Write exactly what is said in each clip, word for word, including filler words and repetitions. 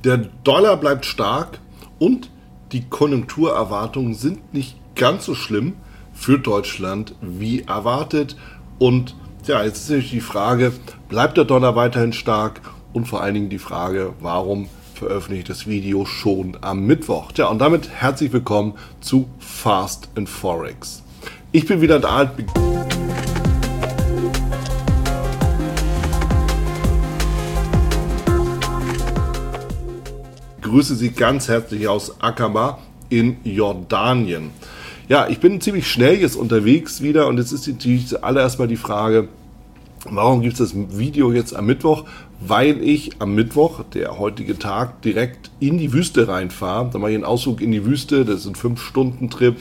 Der Dollar bleibt stark und die Konjunkturerwartungen sind nicht ganz so schlimm für Deutschland wie erwartet. Und ja, jetzt ist natürlich die Frage, bleibt der Dollar weiterhin stark? Und vor allen Dingen die Frage, warum veröffentliche ich das Video schon am Mittwoch? Tja, und damit herzlich willkommen zu Fast in Forex. Ich bin wieder da. Ich grüße Sie ganz herzlich aus Aqaba in Jordanien. Ja, ich bin ziemlich schnell jetzt unterwegs wieder und jetzt ist natürlich zuallererst mal die Frage, warum gibt es das Video jetzt am Mittwoch? Weil ich am Mittwoch, der heutige Tag, direkt in die Wüste reinfahre. Da mache ich einen Ausflug in die Wüste, das ist ein fünf Stunden Trip.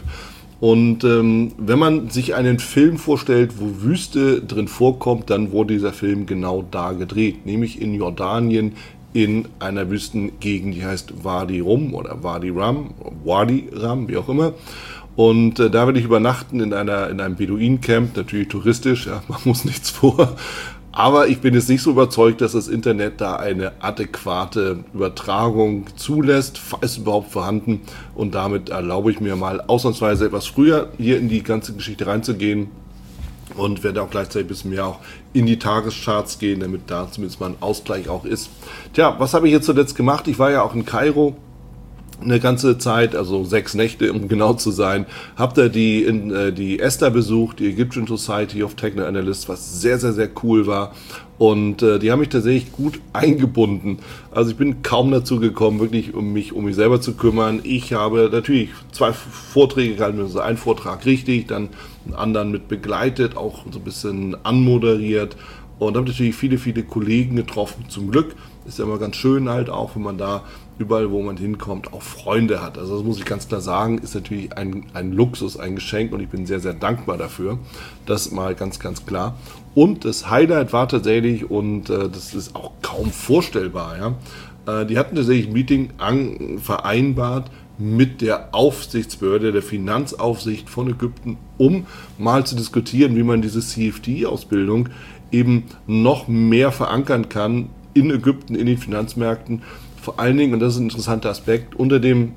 Und ähm, wenn man sich einen Film vorstellt, wo Wüste drin vorkommt, dann wurde dieser Film genau da gedreht, nämlich in Jordanien, in einer Wüstengegend, die heißt Wadi Rum oder Wadi Rum, Wadi Rum, wie auch immer. Und äh, da werde ich übernachten in einer in einem Beduinencamp, natürlich touristisch, ja, man muss nichts vor. Aber ich bin jetzt nicht so überzeugt, dass das Internet da eine adäquate Übertragung zulässt, falls überhaupt vorhanden. Und damit erlaube ich mir mal ausnahmsweise etwas früher hier in die ganze Geschichte reinzugehen. Und werde auch gleichzeitig ein bisschen mehr auch in die Tagescharts gehen, damit da zumindest mal ein Ausgleich auch ist. Tja, was habe ich jetzt zuletzt gemacht? Ich war ja auch in Kairo eine ganze Zeit, also sechs Nächte, um genau zu sein. Hab da die, in, äh, die ESTA besucht, die Egyptian Society of Techno Analysts, was sehr, sehr, sehr cool war. Und äh, die haben mich tatsächlich gut eingebunden. Also ich bin kaum dazu gekommen, wirklich um mich um mich selber zu kümmern. Ich habe natürlich zwei Vorträge gehalten, also einen Vortrag richtig, dann einen anderen mit begleitet, auch so ein bisschen anmoderiert. Und habe natürlich viele, viele Kollegen getroffen, zum Glück. Ist ja immer ganz schön halt auch, wenn man da überall, wo man hinkommt, auch Freunde hat. Also das muss ich ganz klar sagen, ist natürlich ein, ein Luxus, ein Geschenk und ich bin sehr, sehr dankbar dafür. Das mal ganz, ganz klar. Und das Highlight war tatsächlich, und äh, das ist auch kaum vorstellbar, ja, äh, die hatten tatsächlich ein Meeting an, vereinbart mit der Aufsichtsbehörde, der Finanzaufsicht von Ägypten, um mal zu diskutieren, wie man diese C F D-Ausbildung eben noch mehr verankern kann in Ägypten, in den Finanzmärkten. Vor allen Dingen, und das ist ein interessanter Aspekt, unter dem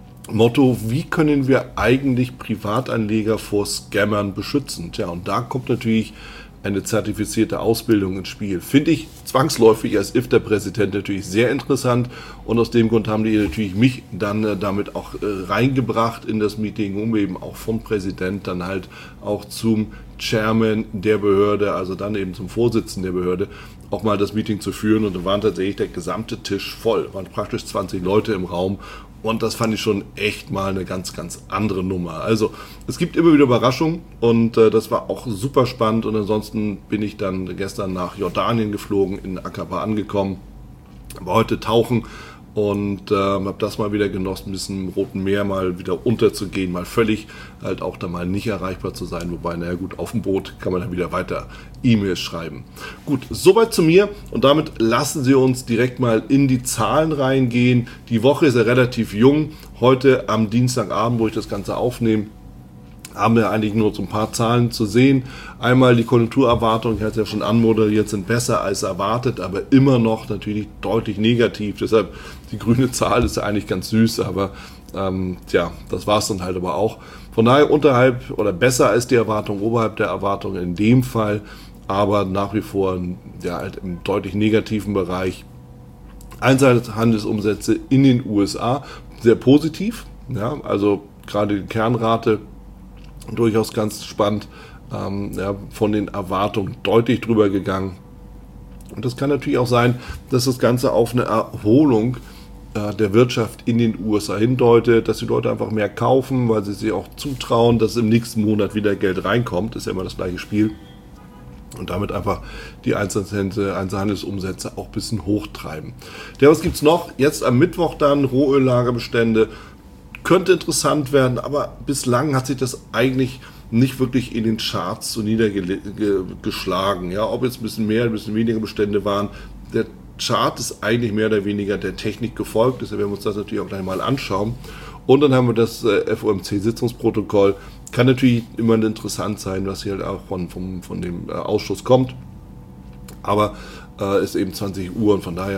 Motto, wie können wir eigentlich Privatanleger vor Scammern beschützen? Tja, und da kommt natürlich eine zertifizierte Ausbildung ins Spiel. Finde ich zwangsläufig als I F T-Präsident natürlich sehr interessant und aus dem Grund haben die natürlich mich dann äh, damit auch äh, reingebracht in das Meeting, um eben auch vom Präsident dann halt auch zum Chairman der Behörde, also dann eben zum Vorsitzenden der Behörde, auch mal das Meeting zu führen und da waren tatsächlich der gesamte Tisch voll, waren praktisch zwanzig Leute im Raum und das fand ich schon echt mal eine ganz, ganz andere Nummer. Also es gibt immer wieder Überraschungen und äh, das war auch super spannend und ansonsten bin ich dann gestern nach Jordanien geflogen, in Aqaba angekommen, war heute tauchen und äh, habe das mal wieder genossen, ein bisschen im Roten Meer mal wieder unterzugehen, mal völlig halt auch da mal nicht erreichbar zu sein, wobei, naja gut, auf dem Boot kann man dann wieder weiter E-Mails schreiben. Gut, soweit zu mir und damit lassen Sie uns direkt mal in die Zahlen reingehen. Die Woche ist ja relativ jung, heute am Dienstagabend, wo ich das Ganze aufnehme, haben wir eigentlich nur so ein paar Zahlen zu sehen. Einmal die Konjunkturerwartungen, ich hatte es ja schon anmoderiert, sind besser als erwartet, aber immer noch natürlich deutlich negativ. Deshalb, die grüne Zahl ist ja eigentlich ganz süß, aber ähm, tja, das war es dann halt aber auch. Von daher unterhalb oder besser als die Erwartung, oberhalb der Erwartung in dem Fall, aber nach wie vor ja, halt im deutlich negativen Bereich. Einzelhandelsumsätze in den U S A, sehr positiv, ja, also gerade die Kernrate durchaus ganz spannend, ähm, ja, von den Erwartungen deutlich drüber gegangen. Und das kann natürlich auch sein, dass das Ganze auf eine Erholung äh, der Wirtschaft in den U S A hindeutet, dass die Leute einfach mehr kaufen, weil sie sich auch zutrauen, dass im nächsten Monat wieder Geld reinkommt. Das ist ja immer das gleiche Spiel. Und damit einfach die Einzelhandelsumsätze auch ein bisschen hochtreiben. Ja, was gibt es noch? Jetzt am Mittwoch dann Rohöllagerbestände. Könnte interessant werden, aber bislang hat sich das eigentlich nicht wirklich in den Charts so niedergeschlagen. Ja, ob jetzt ein bisschen mehr, ein bisschen weniger Bestände waren. Der Chart ist eigentlich mehr oder weniger der Technik gefolgt, deshalb werden wir uns das natürlich auch gleich mal anschauen. Und dann haben wir das äh, F O M C-Sitzungsprotokoll. Kann natürlich immer interessant sein, was hier auch von, von, von dem äh, Ausschuss kommt. Aber äh, ist eben zwanzig Uhr und von daher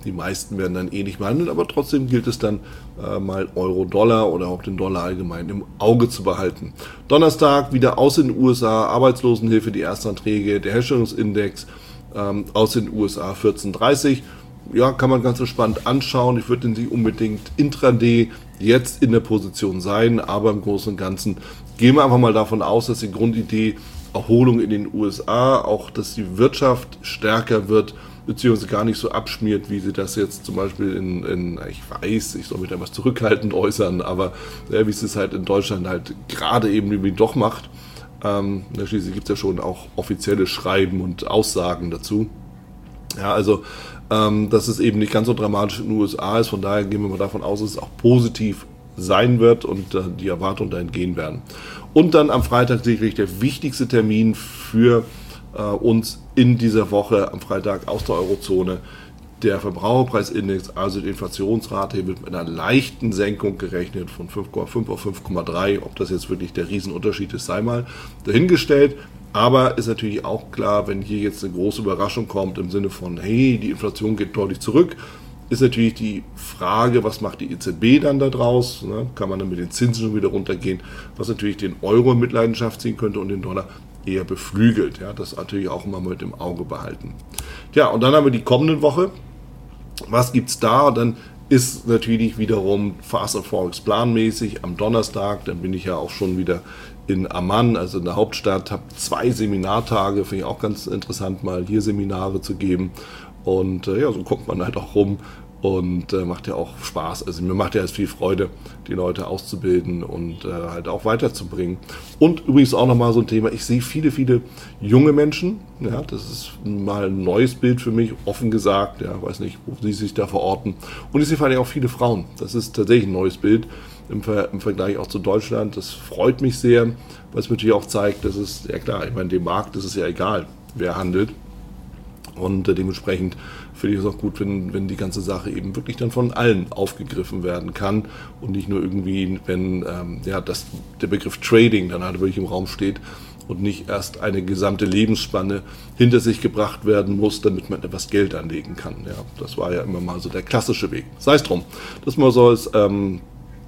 Die meisten werden dann eh nicht mehr handeln, aber trotzdem gilt es dann äh, mal Euro-Dollar oder auch den Dollar allgemein im Auge zu behalten. Donnerstag wieder aus den U S A, Arbeitslosenhilfe, die Erstanträge, der Herstellungsindex ähm, aus den U S A vierzehn Komma dreißig. Ja, kann man ganz entspannt anschauen. Ich würde den nicht unbedingt intraday jetzt in der Position sein, aber im Großen und Ganzen gehen wir einfach mal davon aus, dass die Grundidee Erholung in den U S A, auch dass die Wirtschaft stärker wird, beziehungsweise gar nicht so abschmiert, wie sie das jetzt zum Beispiel in, in ich weiß, ich soll mich da was zurückhaltend äußern, aber ja, wie es es halt in Deutschland halt gerade eben irgendwie doch macht. Ähm, schließlich gibt es ja schon auch offizielle Schreiben und Aussagen dazu. Ja, also ähm, dass es eben nicht ganz so dramatisch in den U S A ist, von daher gehen wir mal davon aus, dass es auch positiv sein wird und äh, die Erwartungen dahin gehen werden. Und dann am Freitag sicherlich der wichtigste Termin für äh, uns in dieser Woche, am Freitag aus der Eurozone, der Verbraucherpreisindex, also die Inflationsrate, hier wird mit einer leichten Senkung gerechnet von fünf Komma fünf auf fünf Komma drei. Ob das jetzt wirklich der Riesenunterschied ist, sei mal dahingestellt. Aber ist natürlich auch klar, wenn hier jetzt eine große Überraschung kommt im Sinne von, hey, die Inflation geht deutlich zurück, ist natürlich die Frage, was macht die E Z B dann da draus? Ne? Kann man dann mit den Zinsen schon wieder runtergehen, was natürlich den Euro in Mitleidenschaft ziehen könnte und den Dollar eher beflügelt. Ja? Das natürlich auch immer mit im Auge behalten. Ja, und dann haben wir die kommende Woche. Was gibt es da? Dann ist natürlich wiederum Fast and Forex planmäßig am Donnerstag. Dann bin ich ja auch schon wieder in Amman, also in der Hauptstadt, habe zwei Seminartage. Finde ich auch ganz interessant, mal hier Seminare zu geben. Und äh, ja, so kommt man halt auch rum und äh, macht ja auch Spaß. Also mir macht ja jetzt viel Freude, die Leute auszubilden und äh, halt auch weiterzubringen. Und übrigens auch nochmal so ein Thema, ich sehe viele, viele junge Menschen. Ja, das ist mal ein neues Bild für mich, offen gesagt. Ja, weiß nicht, wo sie sich da verorten. Und ich sehe vor allem auch viele Frauen. Das ist tatsächlich ein neues Bild im, Ver- im Vergleich auch zu Deutschland. Das freut mich sehr, weil es natürlich auch zeigt, dass es, ja klar, ich meine, dem Markt ist es ja egal, wer handelt. Und äh, dementsprechend finde ich es auch gut, wenn, wenn die ganze Sache eben wirklich dann von allen aufgegriffen werden kann und nicht nur irgendwie, wenn ähm, ja, das, der Begriff Trading dann halt wirklich im Raum steht und nicht erst eine gesamte Lebensspanne hinter sich gebracht werden muss, damit man etwas Geld anlegen kann. Ja, das war ja immer mal so der klassische Weg. Sei es drum. Das mal so als ähm,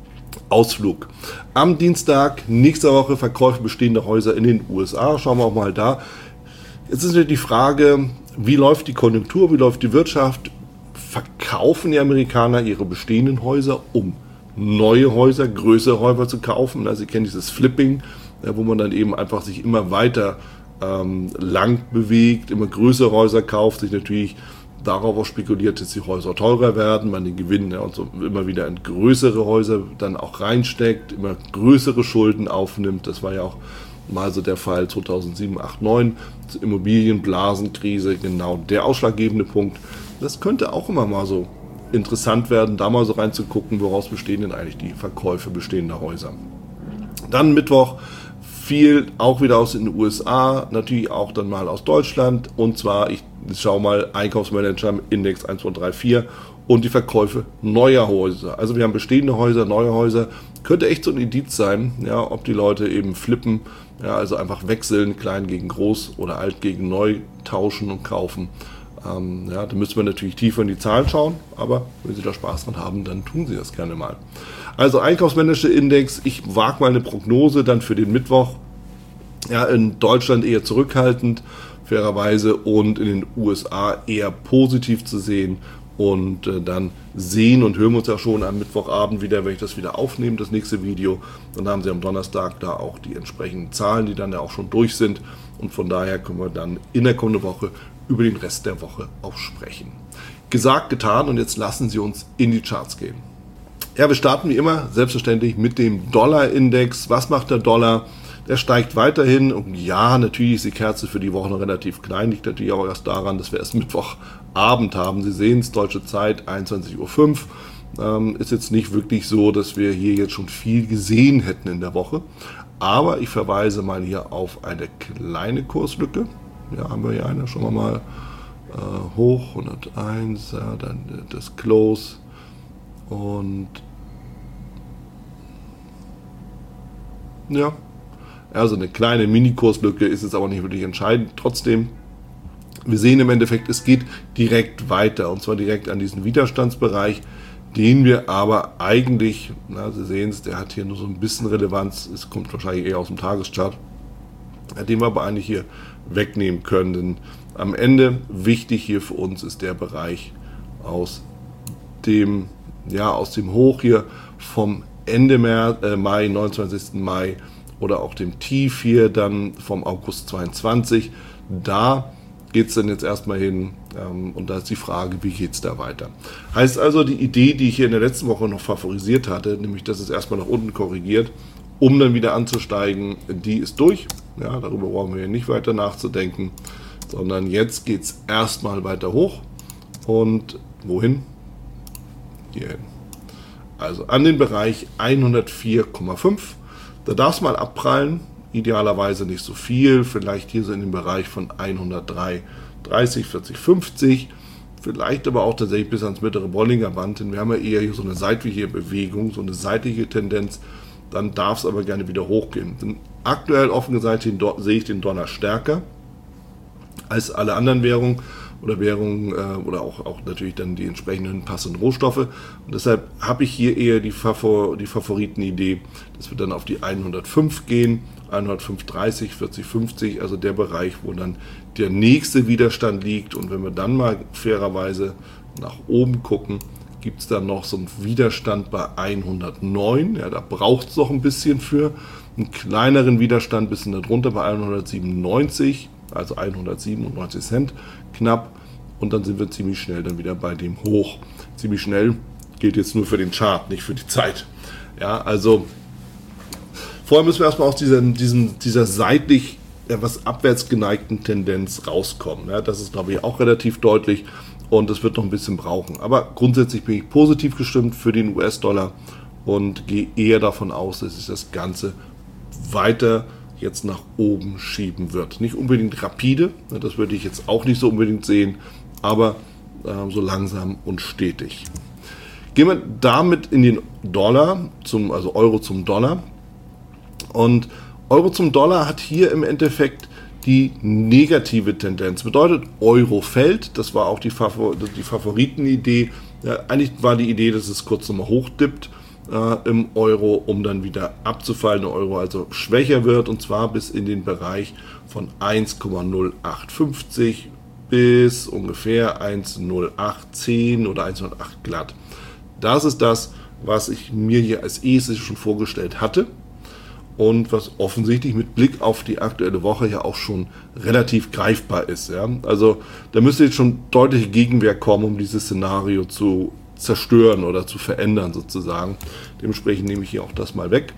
Ausflug. Am Dienstag nächster Woche Verkäufe bestehender Häuser in den U S A. Schauen wir auch mal da. Jetzt ist natürlich die Frage, wie läuft die Konjunktur, wie läuft die Wirtschaft? Verkaufen die Amerikaner ihre bestehenden Häuser, um neue Häuser, größere Häuser zu kaufen? Also Sie kennen dieses Flipping, wo man dann eben einfach sich immer weiter ähm, lang bewegt, immer größere Häuser kauft, sich natürlich darauf auch spekuliert, dass die Häuser teurer werden, man den Gewinn ja, und so immer wieder in größere Häuser dann auch reinsteckt, immer größere Schulden aufnimmt. Das war ja auch mal so der Fall zweitausendsieben, acht, neun, Immobilienblasenkrise, genau der ausschlaggebende Punkt. Das könnte auch immer mal so interessant werden, da mal so reinzugucken, woraus bestehen denn eigentlich die Verkäufe bestehender Häuser. Dann Mittwoch viel auch wieder aus den U S A, natürlich auch dann mal aus Deutschland und zwar, ich schaue mal, Einkaufsmanager im Index eins, zwei, drei, vier und die Verkäufe neuer Häuser. Also wir haben bestehende Häuser, neue Häuser, könnte echt so ein Indiz sein, ja, ob die Leute eben flippen, ja, also einfach wechseln, klein gegen groß oder alt gegen neu tauschen und kaufen. Ähm, ja, da müssen wir natürlich tiefer in die Zahlen schauen, aber wenn Sie da Spaß dran haben, dann tun Sie das gerne mal. Also Einkaufsmanager-Index, ich wage mal eine Prognose dann für den Mittwoch. Ja, in Deutschland eher zurückhaltend, fairerweise, und in den U S A eher positiv zu sehen. Und äh, dann sehen und hören wir uns ja schon am Mittwochabend wieder, wenn ich das wieder aufnehme, das nächste Video. Dann haben Sie am Donnerstag da auch die entsprechenden Zahlen, die dann ja auch schon durch sind. Und von daher können wir dann in der kommenden Woche über den Rest der Woche auch sprechen. Gesagt, getan, und jetzt lassen Sie uns in die Charts gehen. Ja, wir starten wie immer selbstverständlich mit dem Dollar-Index. Was macht der Dollar? Der steigt weiterhin und ja, natürlich ist die Kerze für die Woche noch relativ klein, liegt natürlich auch erst daran, dass wir erst Mittwochabend haben. Sie sehen es, deutsche Zeit, einundzwanzig Uhr fünf. Ähm, ist jetzt nicht wirklich so, dass wir hier jetzt schon viel gesehen hätten in der Woche. Aber ich verweise mal hier auf eine kleine Kurslücke. Ja, haben wir hier eine, schauen wir mal äh, hoch, hunderteins, ja, dann das Close und ja, also eine kleine Mini-Kurslücke ist jetzt aber nicht wirklich entscheidend. Trotzdem Wir sehen im Endeffekt, es geht direkt weiter und zwar direkt an diesen Widerstandsbereich, den wir aber eigentlich, na, Sie sehen es, der hat hier nur so ein bisschen Relevanz, es kommt wahrscheinlich eher aus dem Tageschart, den wir aber eigentlich hier wegnehmen können. Denn am Ende wichtig hier für uns ist der Bereich aus dem, ja, aus dem Hoch hier vom Ende März, äh, Mai, neunundzwanzigsten Mai oder auch dem Tief hier dann vom August zweiundzwanzig. Da geht es dann jetzt erstmal hin ähm, und da ist die Frage, wie geht es da weiter. Heißt also, die Idee, die ich hier in der letzten Woche noch favorisiert hatte, nämlich dass es erstmal nach unten korrigiert, um dann wieder anzusteigen, die ist durch. Ja, darüber brauchen wir nicht weiter nachzudenken, sondern jetzt geht es erstmal weiter hoch. Und wohin? Hierhin. Also an den Bereich hundertvier Komma fünf. Da darf es mal abprallen. Idealerweise nicht so viel, vielleicht hier so in dem Bereich von hundertdrei, dreißig, vierzig, fünfzig, vielleicht aber auch tatsächlich bis ans mittlere Bollinger Band, denn wir haben ja eher hier so eine seitliche Bewegung, so eine seitliche Tendenz, dann darf es aber gerne wieder hochgehen. Denn aktuell offen gesagt sehe ich den Dollar stärker als alle anderen Währungen oder Währungen äh, oder auch, auch natürlich dann die entsprechenden passenden Rohstoffe. Und deshalb habe ich hier eher die, Favor, die Favoritenidee, dass wir dann auf die hundertfünf gehen, hundertfünf, dreißig, vierzig, fünfzig, also der Bereich, wo dann der nächste Widerstand liegt. Und wenn wir dann mal fairerweise nach oben gucken, gibt es dann noch so einen Widerstand bei hundertneun. Ja, da braucht es noch ein bisschen für. Einen kleineren Widerstand, ein bisschen darunter bei hundertsiebenundneunzig, also hundertsiebenundneunzig Cent knapp. Und dann sind wir ziemlich schnell dann wieder bei dem Hoch. Ziemlich schnell gilt jetzt nur für den Chart, nicht für die Zeit. Ja, also vorher müssen wir erstmal aus dieser, diesem, dieser seitlich etwas abwärts geneigten Tendenz rauskommen. Ja, das ist, glaube ich, auch relativ deutlich und es wird noch ein bisschen brauchen. Aber grundsätzlich bin ich positiv gestimmt für den U S-Dollar und gehe eher davon aus, dass sich das Ganze weiter jetzt nach oben schieben wird. Nicht unbedingt rapide, das würde ich jetzt auch nicht so unbedingt sehen, aber äh, so langsam und stetig. Gehen wir damit in den Dollar, zum, also Euro zum Dollar. Und Euro zum Dollar hat hier im Endeffekt die negative Tendenz. Bedeutet, Euro fällt, das war auch die, Favor- die Favoritenidee. Ja, eigentlich war die Idee, dass es kurz nochmal hochdippt äh, im Euro, um dann wieder abzufallen, der Euro also schwächer wird und zwar bis in den Bereich von eins Komma null acht fünf null bis ungefähr eins Komma null acht zehn oder eins Komma null acht glatt. Das ist das, was ich mir hier als erstes schon vorgestellt hatte und was offensichtlich mit Blick auf die aktuelle Woche ja auch schon relativ greifbar ist. Ja? Also da müsste jetzt schon deutliche Gegenwehr kommen, um dieses Szenario zu zerstören oder zu verändern sozusagen. Dementsprechend nehme ich hier auch das mal weg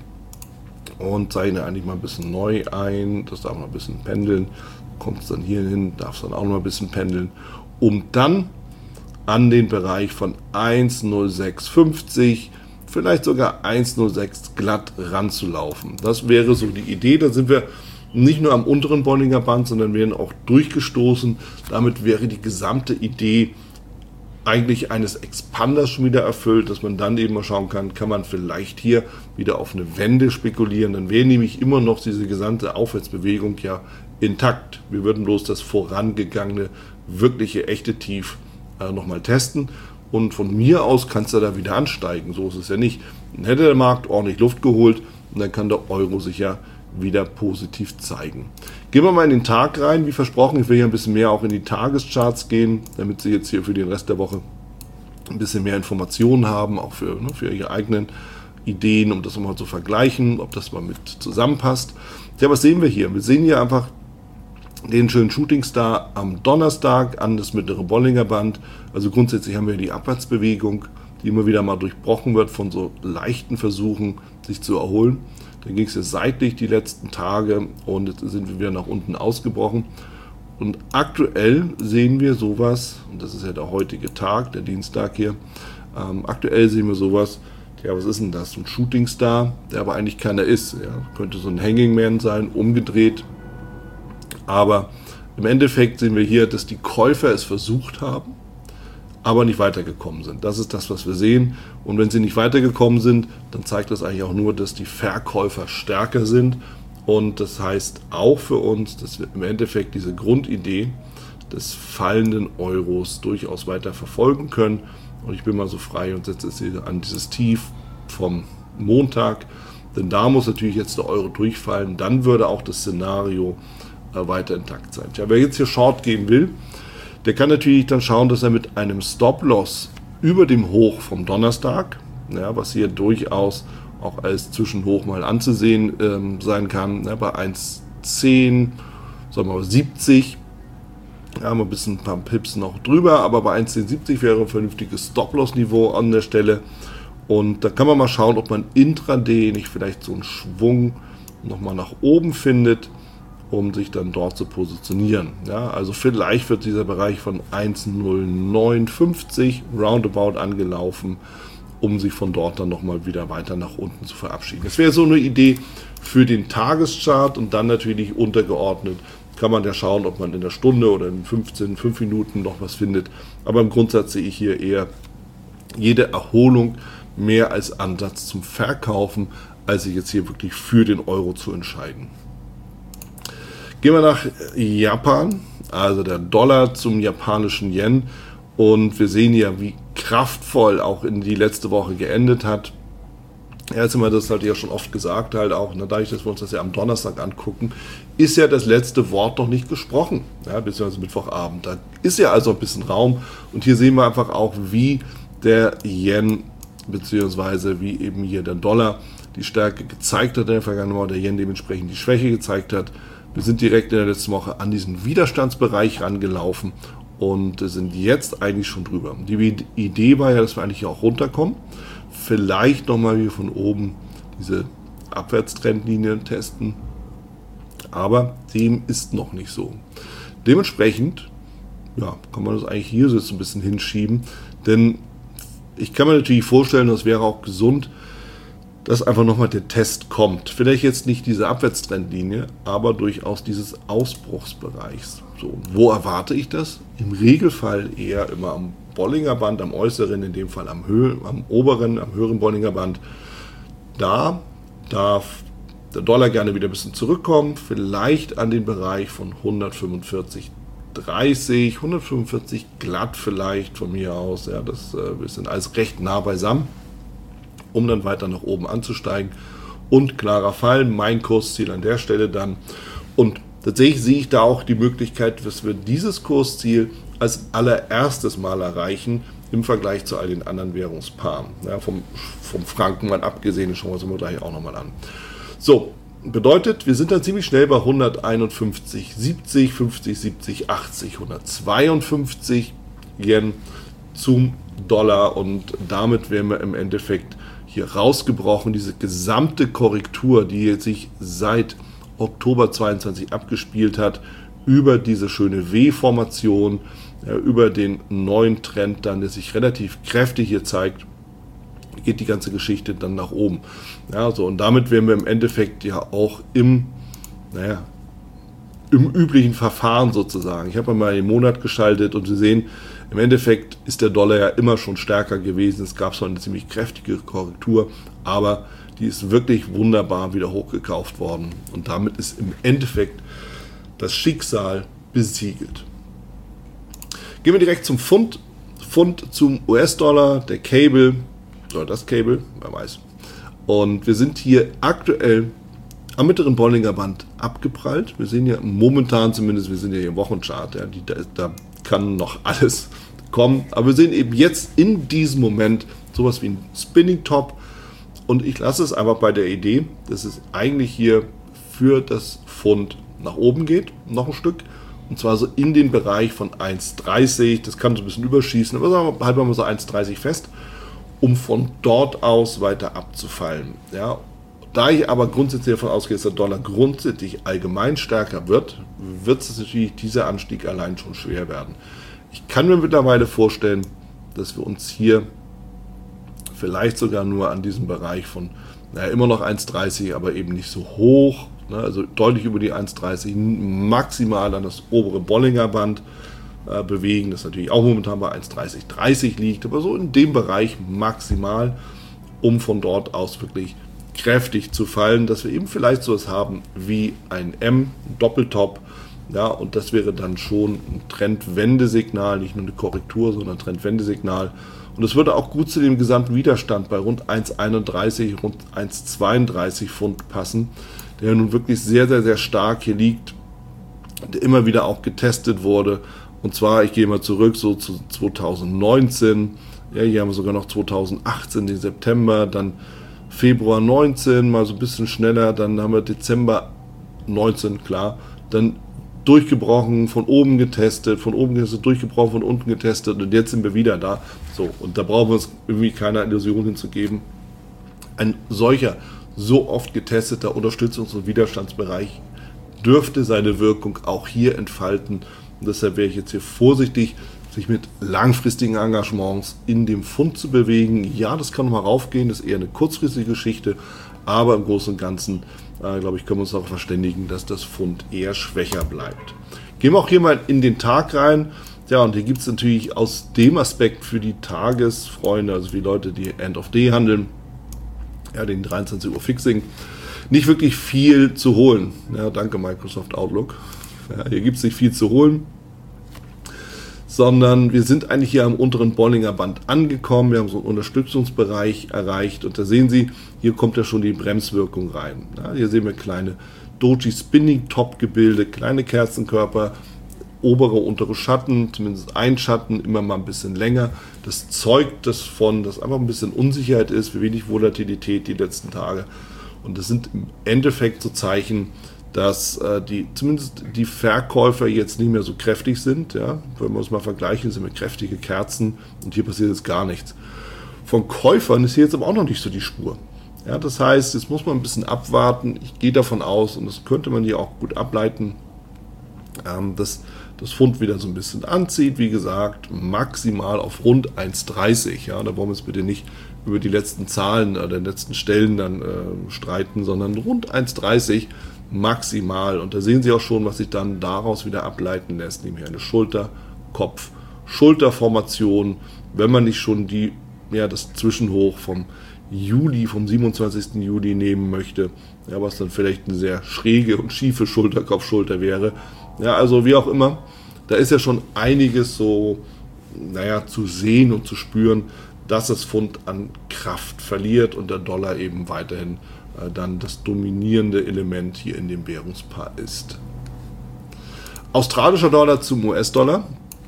und zeichne eigentlich mal ein bisschen neu ein. Das darf mal ein bisschen pendeln. Kommt es dann hier hin, darf es dann auch noch mal ein bisschen pendeln, um dann an den Bereich von eins Komma null sechs fünf null, vielleicht sogar eins Komma null sechs glatt ranzulaufen. Das wäre so die Idee. Da sind wir nicht nur am unteren Bollinger Band, sondern werden auch durchgestoßen. Damit wäre die gesamte Idee eigentlich eines Expanders schon wieder erfüllt, dass man dann eben mal schauen kann, kann man vielleicht hier wieder auf eine Wende spekulieren. Dann wäre nämlich immer noch diese gesamte Aufwärtsbewegung ja intakt. Wir würden bloß das vorangegangene, wirkliche, echte Tief äh, nochmal testen. Und von mir aus kannst du da wieder ansteigen. So ist es ja nicht. Dann hätte der Markt ordentlich Luft geholt und dann kann der Euro sich ja wieder positiv zeigen. Gehen wir mal in den Tag rein. Wie versprochen, ich will hier ein bisschen mehr auch in die Tagescharts gehen, damit Sie jetzt hier für den Rest der Woche ein bisschen mehr Informationen haben, auch für, ne, für Ihre eigenen Ideen, um das mal zu vergleichen, ob das mal mit zusammenpasst. Ja, was sehen wir hier? Wir sehen hier einfach den schönen Shooting Star am Donnerstag an das mittlere Bollinger Band. Also grundsätzlich haben wir die Abwärtsbewegung, die immer wieder mal durchbrochen wird von so leichten Versuchen, sich zu erholen. Dann ging es ja seitlich die letzten Tage und jetzt sind wir wieder nach unten ausgebrochen. Und aktuell sehen wir sowas, und das ist ja der heutige Tag, der Dienstag hier, ähm, aktuell sehen wir sowas, ja, was ist denn das? Ein Shooting Star, der aber eigentlich keiner ist. Ja. Könnte so ein Hanging Man sein, umgedreht. Aber im Endeffekt sehen wir hier, dass die Käufer es versucht haben, aber nicht weitergekommen sind. Das ist das, was wir sehen. Und wenn sie nicht weitergekommen sind, dann zeigt das eigentlich auch nur, dass die Verkäufer stärker sind. Und das heißt auch für uns, dass wir im Endeffekt diese Grundidee, des fallenden Euros durchaus weiter verfolgen können. Und ich bin mal so frei und setze es hier an dieses Tief vom Montag. Denn da muss natürlich jetzt der Euro durchfallen. Dann würde auch das Szenario äh, weiter intakt sein. Tja, wer jetzt hier Short gehen will, der kann natürlich dann schauen, dass er mit einem Stop-Loss über dem Hoch vom Donnerstag, ja, was hier durchaus auch als Zwischenhoch mal anzusehen ähm, sein kann, ja, bei eins Komma zehn, sagen wir mal siebzig, ja, haben wir ein bisschen ein paar Pips noch drüber, aber bei eins Komma zehn siebzig wäre ein vernünftiges Stop-Loss-Niveau an der Stelle. Und da kann man mal schauen, ob man intraday nicht vielleicht so einen Schwung nochmal nach oben findet, um sich dann dort zu positionieren. Ja, also vielleicht wird dieser Bereich von eins Komma null neun fünfzig roundabout angelaufen, um sich von dort dann nochmal wieder weiter nach unten zu verabschieden. Das wäre so eine Idee für den Tageschart und dann natürlich untergeordnet kann man ja schauen, ob man in der Stunde oder in fünfzehn, fünf Minuten noch was findet. Aber im Grundsatz sehe ich hier eher jede Erholung mehr als Ansatz zum Verkaufen, als sich jetzt hier wirklich für den Euro zu entscheiden. Gehen wir nach Japan, also der Dollar zum japanischen Yen, und wir sehen ja, wie kraftvoll auch in die letzte Woche geendet hat. Jetzt haben wir das halt ja schon oft gesagt, halt auch, ne, dadurch, dass wir uns das ja am Donnerstag angucken, ist ja das letzte Wort noch nicht gesprochen, ja, beziehungsweise Mittwochabend. Da ist ja also ein bisschen Raum und hier sehen wir einfach auch, wie der Yen beziehungsweise wie eben hier der Dollar die Stärke gezeigt hat in der vergangenen Woche, der Yen dementsprechend die Schwäche gezeigt hat. Wir sind direkt in der letzten Woche an diesen Widerstandsbereich rangelaufen und sind jetzt eigentlich schon drüber. Die Idee war ja, dass wir eigentlich hier auch runterkommen. Vielleicht nochmal hier von oben diese Abwärtstrendlinien testen. Aber dem ist noch nicht so. Dementsprechend ja, kann man das eigentlich hier so jetzt ein bisschen hinschieben. Denn ich kann mir natürlich vorstellen, das wäre auch gesund, dass einfach nochmal der Test kommt. Vielleicht jetzt nicht diese Abwärtstrendlinie, aber durchaus dieses Ausbruchsbereichs. So, wo erwarte ich das? Im Regelfall eher immer am Bollinger Band, am äußeren, in dem Fall am, Höhe, am oberen, am höheren Bollinger Band. Da darf der Dollar gerne wieder ein bisschen zurückkommen, vielleicht an den Bereich von hundertfünfundvierzig dreißig, hundertfünfundvierzig glatt vielleicht von mir aus. Ja, das, äh, wir sind alles recht nah beisammen, um dann weiter nach oben anzusteigen. Und klarer Fall, mein Kursziel an der Stelle dann. Und tatsächlich sehe ich da auch die Möglichkeit, dass wir dieses Kursziel als allererstes Mal erreichen im Vergleich zu all den anderen Währungspaaren. Ja, vom, vom Franken mal abgesehen, schauen wir uns mal gleich auch nochmal an. So, bedeutet, wir sind dann ziemlich schnell bei hunderteinundfünfzig, siebzig, fünfzig, siebzig, achtzig, hundertzweiundfünfzig Yen zum Dollar und damit wären wir im Endeffekt hier rausgebrochen. Diese gesamte Korrektur, die jetzt sich seit Oktober zweiundzwanzig abgespielt hat, über diese schöne W-Formation, ja, über den neuen Trend dann, der sich relativ kräftig hier zeigt, geht die ganze Geschichte dann nach oben. Ja, so, und damit wären wir im Endeffekt ja auch im, naja, im üblichen Verfahren sozusagen. Ich habe mal den Monat geschaltet und Sie sehen, im Endeffekt ist der Dollar ja immer schon stärker gewesen. Es gab zwar eine ziemlich kräftige Korrektur, aber die ist wirklich wunderbar wieder hochgekauft worden. Und damit ist im Endeffekt das Schicksal besiegelt. Gehen wir direkt zum Pfund. Pfund zum U S-Dollar, der Cable, oder das Cable, wer weiß. Und wir sind hier aktuell am mittleren Bollinger Band abgeprallt. Wir sehen ja momentan zumindest, wir sind ja hier im Wochenchart, ja, die, da, da kann noch alles kommen. Aber wir sehen eben jetzt in diesem Moment sowas wie ein Spinning Top. Und ich lasse es einfach bei der Idee, dass es eigentlich hier für das Pfund nach oben geht, noch ein Stück. Und zwar so in den Bereich von eins Komma dreißig. Das kann so ein bisschen überschießen, aber sagen wir, halten wir mal so eins Komma dreißig fest, um von dort aus weiter abzufallen. Ja, da ich aber grundsätzlich davon ausgehe, dass der Dollar grundsätzlich allgemein stärker wird, wird es natürlich dieser Anstieg allein schon schwer werden. Ich kann mir mittlerweile vorstellen, dass wir uns hier vielleicht sogar nur an diesem Bereich von, naja, immer noch eins Komma dreißig, aber eben nicht so hoch, ne, also deutlich über die eins Komma dreißig, maximal an das obere Bollinger Band äh, bewegen, das natürlich auch momentan bei eins Komma dreißig dreißig liegt, aber so in dem Bereich maximal, um von dort aus wirklich kräftig zu fallen, dass wir eben vielleicht sowas haben wie ein M, ein Doppeltop, Ja, und das wäre dann schon ein Trendwendesignal, nicht nur eine Korrektur, sondern ein Trendwendesignal. Und es würde auch gut zu dem gesamten Widerstand bei rund eins Komma einunddreißig, rund eins Komma zweiunddreißig Pfund passen, der nun wirklich sehr, sehr, sehr stark hier liegt, der immer wieder auch getestet wurde. Und zwar, ich gehe mal zurück so zu zweitausendneunzehn, ja, hier haben wir sogar noch zweitausendachtzehn, den September, dann Februar neunzehn, mal so ein bisschen schneller, dann haben wir Dezember neunzehn, klar, dann durchgebrochen, von oben getestet, von oben getestet, durchgebrochen, von unten getestet und jetzt sind wir wieder da. So, und da brauchen wir uns irgendwie keiner Illusion hinzugeben. Ein solcher, so oft getesteter Unterstützungs- und Widerstandsbereich dürfte seine Wirkung auch hier entfalten. Und deshalb wäre ich jetzt hier vorsichtig, sich mit langfristigen Engagements in dem Pfund zu bewegen. Ja, das kann nochmal raufgehen, das ist eher eine kurzfristige Geschichte, aber im Großen und Ganzen, äh, glaube ich, können wir uns auch verständigen, dass das Pfund eher schwächer bleibt. Gehen wir auch hier mal in den Tag rein. Ja, und hier gibt es natürlich aus dem Aspekt für die Tagesfreunde, also die Leute, die End of Day handeln, ja, den dreiundzwanzig Uhr Fixing, nicht wirklich viel zu holen. Ja, danke Microsoft Outlook. Ja, hier gibt es nicht viel zu holen, sondern wir sind eigentlich hier am unteren Bollinger Band angekommen. Wir haben so einen Unterstützungsbereich erreicht und da sehen Sie, hier kommt ja schon die Bremswirkung rein. Ja, hier sehen wir kleine Doji Spinning Top Gebilde, kleine Kerzenkörper, obere, untere Schatten, zumindest ein Schatten, immer mal ein bisschen länger. Das zeugt davon, dass einfach ein bisschen Unsicherheit ist, für wenig Volatilität die letzten Tage. Und das sind im Endeffekt so Zeichen, dass äh, die, zumindest die Verkäufer jetzt nicht mehr so kräftig sind. Ja? Wenn wir uns mal vergleichen, sind wir kräftige Kerzen und hier passiert jetzt gar nichts. Von Käufern ist hier jetzt aber auch noch nicht so die Spur. Ja, das heißt, jetzt muss man ein bisschen abwarten. Ich gehe davon aus, und das könnte man hier auch gut ableiten, ähm, dass das Pfund wieder so ein bisschen anzieht. Wie gesagt, maximal auf rund eins Komma dreißig. Ja, da wollen wir uns bitte nicht über die letzten Zahlen oder den letzten Stellen dann äh, streiten, sondern rund eins Komma dreißig maximal. Und da sehen Sie auch schon, was sich dann daraus wieder ableiten lässt, nämlich eine Schulter-Kopf-Schulterformation, wenn man nicht schon die, ja, das Zwischenhoch vom Juli, vom siebenundzwanzigsten Juli nehmen möchte, ja, was dann vielleicht eine sehr schräge und schiefe Schulter-Kopf-Schulter wäre. Ja, also wie auch immer, da ist ja schon einiges so, naja, zu sehen und zu spüren, dass das Pfund an Kraft verliert und der Dollar eben weiterhin äh, dann das dominierende Element hier in dem Währungspaar ist. Australischer Dollar zum U S-Dollar.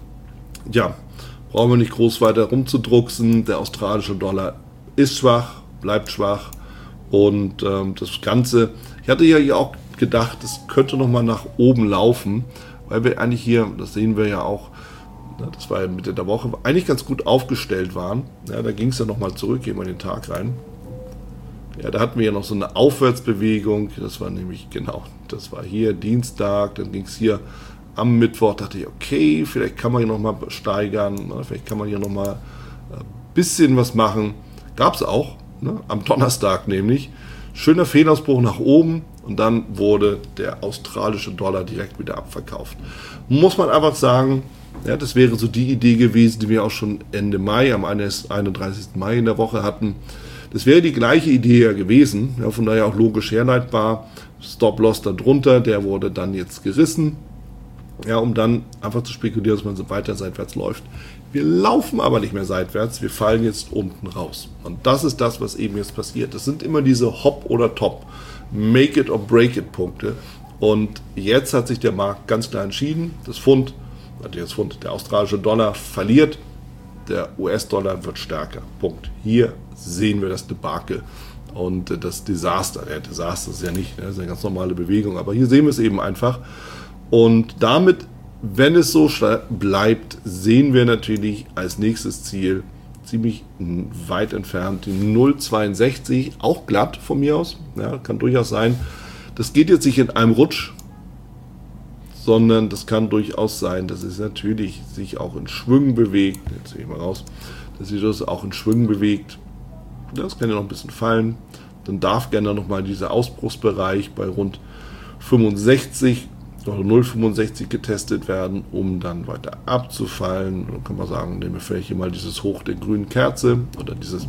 Ja, brauchen wir nicht groß weiter rumzudrucksen. Der australische Dollar ist schwach, bleibt schwach und ähm, das Ganze, ich hatte ja hier auch gedacht, es könnte nochmal nach oben laufen, weil wir eigentlich hier, das sehen wir ja auch, das war ja Mitte der Woche, eigentlich ganz gut aufgestellt waren. Ja, da ging es ja nochmal zurück, gehen wir in den Tag rein. Ja, da hatten wir ja noch so eine Aufwärtsbewegung, das war nämlich, genau, das war hier Dienstag, dann ging es hier am Mittwoch, dachte ich, okay, vielleicht kann man hier nochmal steigern, ne, vielleicht kann man hier nochmal ein bisschen was machen. Gab es auch, ne, am Donnerstag nämlich. Schöner Fehlausbruch nach oben und dann wurde der australische Dollar direkt wieder abverkauft. Muss man einfach sagen, ja, das wäre so die Idee gewesen, die wir auch schon Ende Mai, am einunddreißigsten Mai in der Woche hatten. Das wäre die gleiche Idee ja gewesen, ja, von daher auch logisch herleitbar. Stop-Loss darunter, der wurde dann jetzt gerissen, ja, um dann einfach zu spekulieren, dass man so weiter seitwärts läuft. Wir laufen aber nicht mehr seitwärts, wir fallen jetzt unten raus. Und das ist das, was eben jetzt passiert. Das sind immer diese Hop- oder Top, Make-it-or-break-it-Punkte. Und jetzt hat sich der Markt ganz klar entschieden, das Pfund, das Pfund, der australische Dollar verliert, der U S-Dollar wird stärker. Punkt. Hier sehen wir das Debakel und das Desaster. Der Desaster ist ja nicht, das ist eine ganz normale Bewegung, aber hier sehen wir es eben einfach. Und damit, wenn es so bleibt, sehen wir natürlich als nächstes Ziel ziemlich weit entfernt die null Komma zweiundsechzig, auch glatt von mir aus, ja, kann durchaus sein. Das geht jetzt nicht in einem Rutsch, sondern das kann durchaus sein, dass es natürlich sich auch in Schwüngen bewegt. Jetzt sehe ich mal raus, dass sich das auch in Schwüngen bewegt. Das kann ja noch ein bisschen fallen. Dann darf gerne nochmal dieser Ausbruchsbereich bei rund fünfundsechzig oder null Komma fünfundsechzig getestet werden, um dann weiter abzufallen. Dann kann man sagen, nehmen wir vielleicht hier mal dieses Hoch der grünen Kerze oder dieses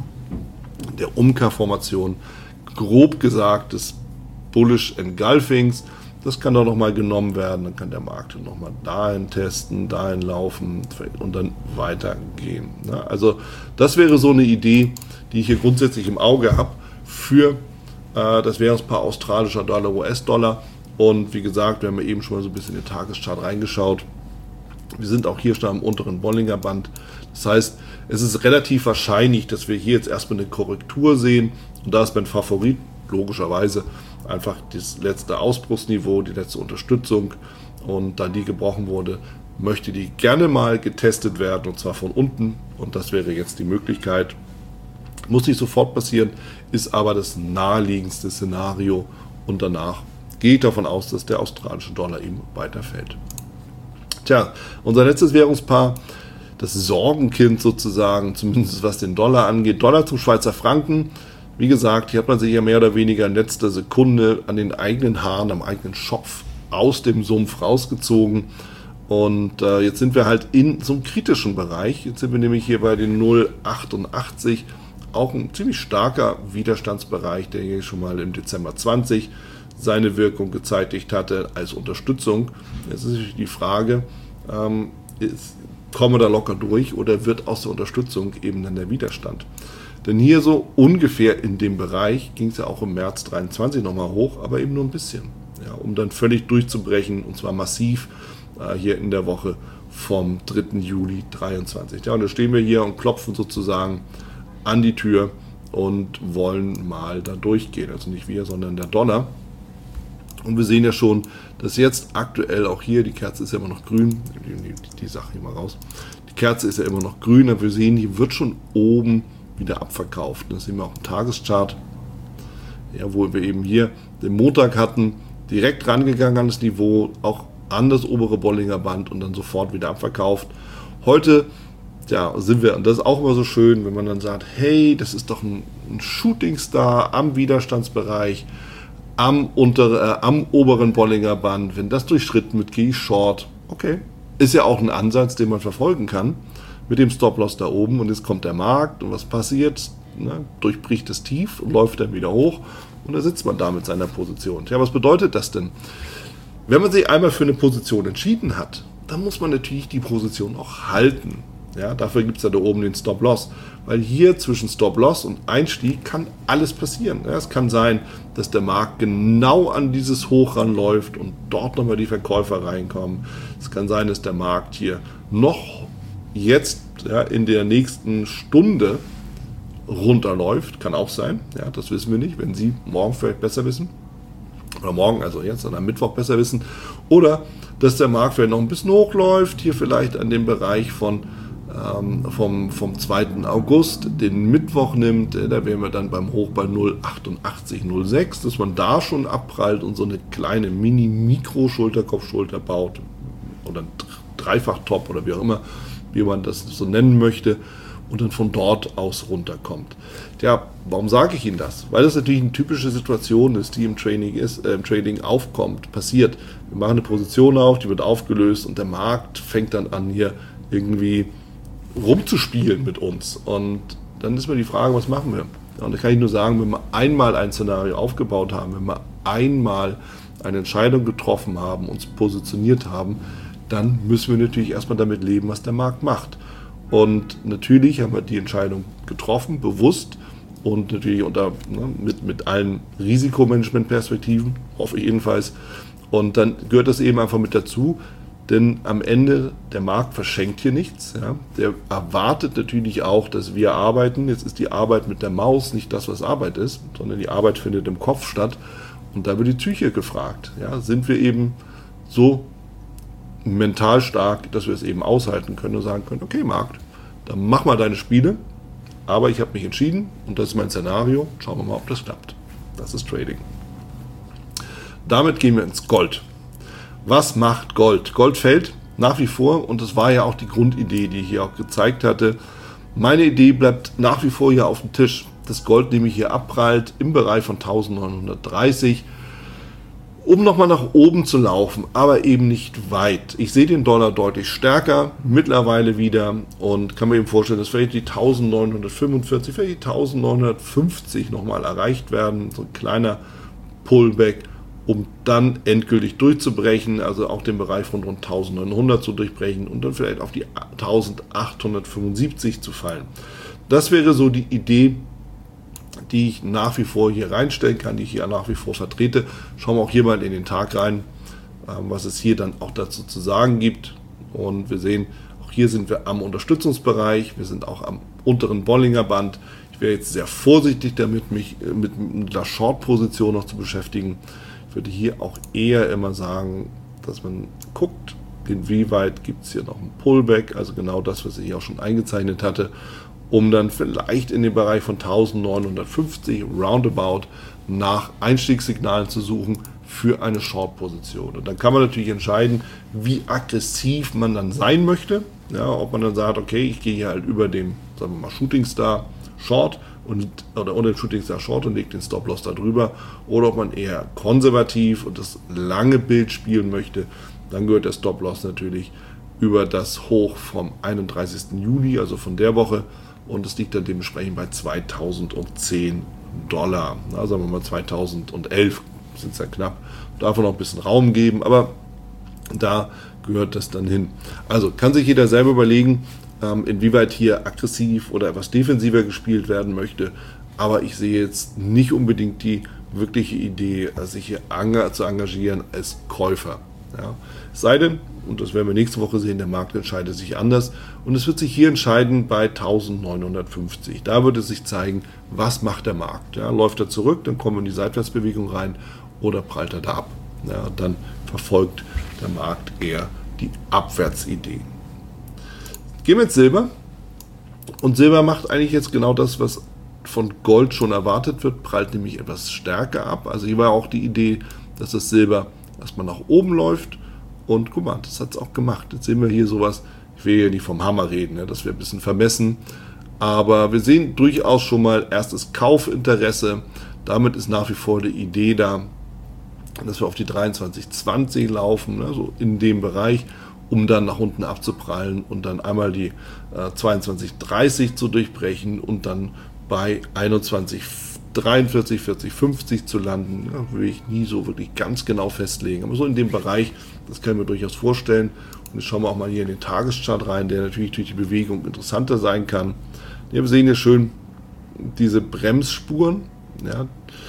der Umkehrformation, grob gesagt des Bullish Engulfings. Das kann doch nochmal genommen werden, dann kann der Markt nochmal dahin testen, dahin laufen und dann weitergehen. Also das wäre so eine Idee, die ich hier grundsätzlich im Auge habe für äh, das Währungspaar australischer Dollar, U S-Dollar. Und wie gesagt, wir haben ja eben schon mal so ein bisschen in den Tageschart reingeschaut. Wir sind auch hier schon am unteren Bollinger Band. Das heißt, es ist relativ wahrscheinlich, dass wir hier jetzt erstmal eine Korrektur sehen. Und da ist mein Favorit logischerweise einfach das letzte Ausbruchsniveau, die letzte Unterstützung. Und da die gebrochen wurde, möchte die gerne mal getestet werden, und zwar von unten. Und das wäre jetzt die Möglichkeit. Muss nicht sofort passieren, ist aber das naheliegendste Szenario. Und danach gehe ich davon aus, dass der australische Dollar eben weiterfällt. Tja, unser letztes Währungspaar, das Sorgenkind sozusagen, zumindest was den Dollar angeht. Dollar zum Schweizer Franken. Wie gesagt, hier hat man sich ja mehr oder weniger in letzter Sekunde an den eigenen Haaren, am eigenen Schopf aus dem Sumpf rausgezogen. Und äh, jetzt sind wir halt in so einem kritischen Bereich. Jetzt sind wir nämlich hier bei den null Komma achtundachtzig. Auch ein ziemlich starker Widerstandsbereich, der hier schon mal im Dezember zwanzig seine Wirkung gezeitigt hatte als Unterstützung. Jetzt ist natürlich die Frage, ähm, ist, kommen wir da locker durch oder wird aus der Unterstützung eben dann der Widerstand? Denn hier so ungefähr in dem Bereich ging es ja auch im März dreiundzwanzig nochmal hoch, aber eben nur ein bisschen, ja, um dann völlig durchzubrechen, und zwar massiv äh, hier in der Woche vom dritten Juli dreiundzwanzig. Ja, und da stehen wir hier und klopfen sozusagen an die Tür und wollen mal da durchgehen. Also nicht wir, sondern der Dollar. Und wir sehen ja schon, dass jetzt aktuell auch hier, die Kerze ist ja immer noch grün, die, die, die Sache hier mal raus, die Kerze ist ja immer noch grün, aber wir sehen, die wird schon oben wieder abverkauft. Das sehen wir auch im Tageschart, ja, wo wir eben hier den Montag hatten, direkt rangegangen an das Niveau, auch an das obere Bollinger Band und dann sofort wieder abverkauft. Heute ja, sind wir, und das ist auch immer so schön, wenn man dann sagt, hey, das ist doch ein, ein Shooting Star am Widerstandsbereich, am, unter, äh, am oberen Bollinger Band, wenn das durchschritten wird, gehe ich short. Okay, ist ja auch ein Ansatz, den man verfolgen kann, mit dem Stop-Loss da oben, und jetzt kommt der Markt und was passiert? Ne? Durchbricht das Tief und läuft dann wieder hoch und da sitzt man da mit seiner Position. Ja, was bedeutet das denn? Wenn man sich einmal für eine Position entschieden hat, dann muss man natürlich die Position auch halten. Ja, dafür gibt es ja da oben den Stop-Loss, weil hier zwischen Stop-Loss und Einstieg kann alles passieren. Ja, es kann sein, dass der Markt genau an dieses Hoch ranläuft und dort nochmal die Verkäufer reinkommen. Es kann sein, dass der Markt hier noch jetzt, ja, in der nächsten Stunde runterläuft. Kann auch sein, ja, das wissen wir nicht, wenn Sie morgen vielleicht besser wissen. Oder morgen, also jetzt an am Mittwoch besser wissen. Oder dass der Markt vielleicht noch ein bisschen hochläuft, hier vielleicht an dem Bereich von ähm, vom, vom zweiten August, den Mittwoch nimmt, äh, da wären wir dann beim Hoch bei null Komma achtundachtzig null sechs, dass man da schon abprallt und so eine kleine Mini-Mikro-Schulterkopf-Schulter baut. Oder ein Dreifach-Top oder wie auch immer, wie man das so nennen möchte, und dann von dort aus runterkommt. Ja, warum sage ich Ihnen das? Weil das natürlich eine typische Situation ist, die im Trading, ist, äh, im Trading aufkommt, passiert. Wir machen eine Position auf, die wird aufgelöst und der Markt fängt dann an, hier irgendwie rumzuspielen mit uns. Und dann ist mir die Frage, was machen wir? Ja, und da kann ich nur sagen, wenn wir einmal ein Szenario aufgebaut haben, wenn wir einmal eine Entscheidung getroffen haben, uns positioniert haben, dann müssen wir natürlich erstmal damit leben, was der Markt macht. Und natürlich haben wir die Entscheidung getroffen, bewusst und natürlich unter, ne, mit, mit allen Risikomanagement-Perspektiven, hoffe ich jedenfalls. Und dann gehört das eben einfach mit dazu, denn am Ende, der Markt verschenkt hier nichts. Ja. Der erwartet natürlich auch, dass wir arbeiten. Jetzt ist die Arbeit mit der Maus nicht das, was Arbeit ist, sondern die Arbeit findet im Kopf statt. Und da wird die Psyche gefragt. Ja. Sind wir eben so mental stark, dass wir es eben aushalten können und sagen können, okay Markt, dann mach mal deine Spiele, aber ich habe mich entschieden und das ist mein Szenario, schauen wir mal, ob das klappt. Das ist Trading. Damit gehen wir ins Gold. Was macht Gold? Gold fällt nach wie vor, und das war ja auch die Grundidee, die ich hier auch gezeigt hatte. Meine Idee bleibt nach wie vor hier auf dem Tisch. Das Gold nämlich hier abprallt im Bereich von neunzehnhundertdreißig, um nochmal nach oben zu laufen, aber eben nicht weit. Ich sehe den Dollar deutlich stärker, mittlerweile wieder, und kann mir eben vorstellen, dass vielleicht die neunzehnhundertfünfundvierzig, vielleicht die neunzehnhundertfünfzig nochmal erreicht werden. So ein kleiner Pullback um dann endgültig durchzubrechen, also auch den Bereich von rund eintausendneunhundert zu durchbrechen und dann vielleicht auf die eintausendachthundertfünfundsiebzig zu fallen. Das wäre so die Idee, die ich nach wie vor hier reinstellen kann, die ich hier nach wie vor vertrete. Schauen wir auch hier mal in den Tag rein, was es hier dann auch dazu zu sagen gibt. Und wir sehen, auch hier sind wir am Unterstützungsbereich, wir sind auch am unteren Bollinger Band. Ich wäre jetzt sehr vorsichtig damit, mich mit der Short-Position noch zu beschäftigen. Ich würde hier auch eher immer sagen, dass man guckt, inwieweit gibt es hier noch ein Pullback, also genau das, was ich hier auch schon eingezeichnet hatte, um dann vielleicht in den Bereich von eintausendneunhundertfünfzig roundabout nach Einstiegssignalen zu suchen für eine Short-Position. Und dann kann man natürlich entscheiden, wie aggressiv man dann sein möchte. Ja, ob man dann sagt, okay, ich gehe hier halt über den, sagen wir mal, Shooting Star Short und, oder unter dem Shooting Star Short und legt den Stop-Loss da drüber, oder ob man eher konservativ und das lange Bild spielen möchte. Dann gehört der Stop-Loss natürlich über das Hoch vom einunddreißigsten Juli, also von der Woche, und es liegt dann dementsprechend bei zweitausendzehn Dollar. Na, sagen wir mal zweitausendelf sind es ja knapp. Darf man noch ein bisschen Raum geben, aber da gehört das dann hin. Also kann sich jeder selber überlegen, ähm, inwieweit hier aggressiv oder etwas defensiver gespielt werden möchte. Aber ich sehe jetzt nicht unbedingt die wirkliche Idee, sich hier zu engagieren als Käufer. Ja. Es sei denn, und das werden wir nächste Woche sehen, der Markt entscheidet sich anders und es wird sich hier entscheiden bei eintausendneunhundertfünfzig. Da wird es sich zeigen, was macht der Markt. Ja, läuft er zurück, dann kommen wir in die Seitwärtsbewegung rein oder prallt er da ab. Ja, dann verfolgt der Markt eher die Abwärtsidee. Gehen wir ins Silber. Und Silber macht eigentlich jetzt genau das, was von Gold schon erwartet wird, prallt nämlich etwas stärker ab. Also hier war auch die Idee, dass das Silber erstmal nach oben läuft. Und guck mal, das hat es auch gemacht. Jetzt sehen wir hier sowas, ich will hier nicht vom Hammer reden, ja, das wäre ein bisschen vermessen. Aber wir sehen durchaus schon mal erstes Kaufinteresse. Damit ist nach wie vor die Idee da, dass wir auf die dreiundzwanzig zwanzig laufen, ne, so in dem Bereich, um dann nach unten abzuprallen und dann einmal die äh, zweiundzwanzig dreißig zu durchbrechen und dann bei einundzwanzig dreiundvierzig, vierzig, fünfzig zu landen. Ja, will ich nie so wirklich ganz genau festlegen. Aber so in dem Bereich, das können wir durchaus vorstellen. Und jetzt schauen wir auch mal hier in den Tageschart rein, der natürlich durch die Bewegung interessanter sein kann. Ja, wir sehen hier schön diese Bremsspuren. Ja,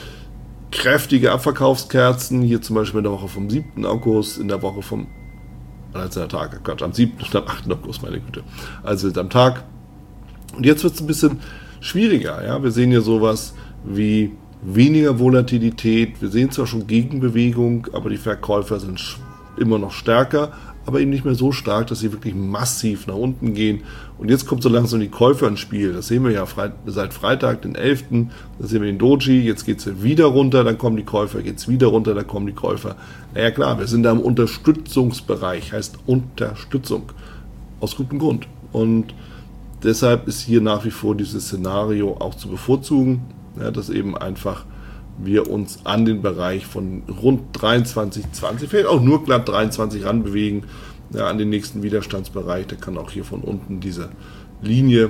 kräftige Abverkaufskerzen. Hier zum Beispiel in der Woche vom siebten August, in der Woche vom also der Tag, Gott, am siebten und am achten August, meine Güte. Also am Tag. Und jetzt wird es ein bisschen schwieriger. Ja? Wir sehen hier sowas wie weniger Volatilität. Wir sehen zwar schon Gegenbewegung, aber die Verkäufer sind immer noch stärker, aber eben nicht mehr so stark, dass sie wirklich massiv nach unten gehen. Und jetzt kommt so langsam die Käufer ins Spiel. Das sehen wir ja seit Freitag, den elften Da sehen wir den Doji. Jetzt geht es wieder runter, dann kommen die Käufer. Geht es wieder runter, dann kommen die Käufer. Naja klar, wir sind da im Unterstützungsbereich, heißt Unterstützung. Aus gutem Grund. Und deshalb ist hier nach wie vor dieses Szenario auch zu bevorzugen, ja, dass eben einfach wir uns an den Bereich von rund dreiundzwanzig zwanzig, vielleicht auch nur glatt dreiundzwanzig ranbewegen, ja, an den nächsten Widerstandsbereich. Da kann auch hier von unten diese Linie,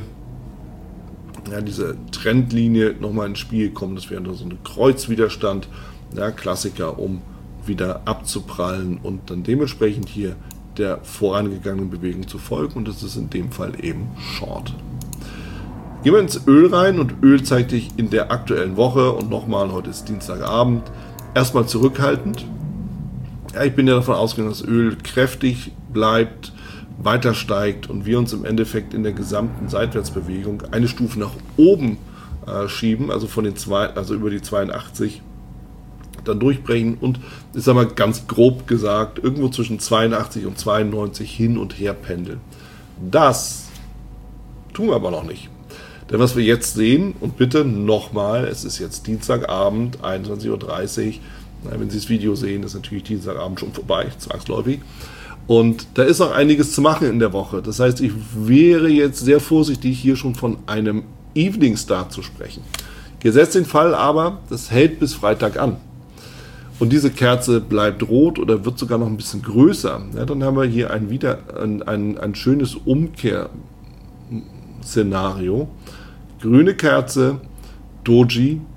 ja, diese Trendlinie nochmal ins Spiel kommen. Das wäre so ein Kreuzwiderstand, ja, Klassiker, um wieder abzuprallen und dann dementsprechend hier der vorangegangenen Bewegung zu folgen. Und das ist in dem Fall eben Short. Gehen wir ins Öl rein und Öl zeigt sich in der aktuellen Woche und nochmal, heute ist Dienstagabend, erstmal zurückhaltend. Ja, ich bin ja davon ausgegangen, dass Öl kräftig bleibt, weiter steigt und wir uns im Endeffekt in der gesamten Seitwärtsbewegung eine Stufe nach oben äh, schieben, also von den zwei, also über die zweiundachtzig dann durchbrechen und ich sage mal ganz grob gesagt, irgendwo zwischen zweiundachtzig und zweiundneunzig hin und her pendeln. Das tun wir aber noch nicht. Denn was wir jetzt sehen, und bitte nochmal, es ist jetzt Dienstagabend, einundzwanzig Uhr dreißig, na, wenn Sie das Video sehen, ist natürlich Dienstagabend schon vorbei, zwangsläufig. Und da ist auch einiges zu machen in der Woche. Das heißt, ich wäre jetzt sehr vorsichtig, hier schon von einem Evening Start zu sprechen. Gesetzt den Fall aber, das hält bis Freitag an. Und diese Kerze bleibt rot oder wird sogar noch ein bisschen größer. Ja, dann haben wir hier ein, wieder, ein, ein, ein schönes Umkehrszenario. Grüne Kerze, Doji,